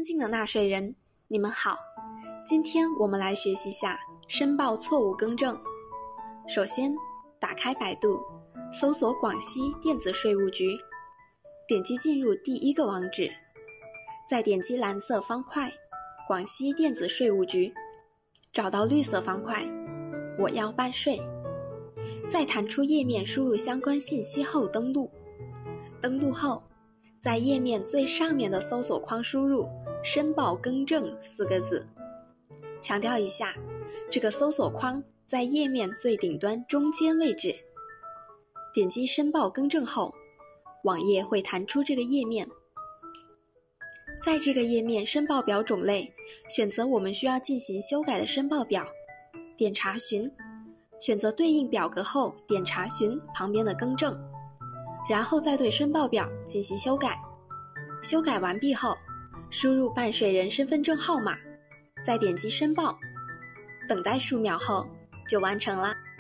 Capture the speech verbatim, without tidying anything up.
敬的纳税人，你们好，今天我们来学习下申报错误更正。首先，打开百度，搜索广西电子税务局，点击进入第一个网址，再点击蓝色方块广西电子税务局，找到绿色方块我要办税，在弹出页面输入相关信息后登录。登录后，在页面最上面的搜索框输入申报更正四个字。强调一下，这个搜索框在页面最顶端中间位置。点击申报更正后，网页会弹出这个页面。在这个页面申报表种类，选择我们需要进行修改的申报表，点查询，选择对应表格后点查询旁边的更正，然后再对申报表进行修改。修改完毕后，输入办税人身份证号码，再点击申报，等待数秒后就完成了。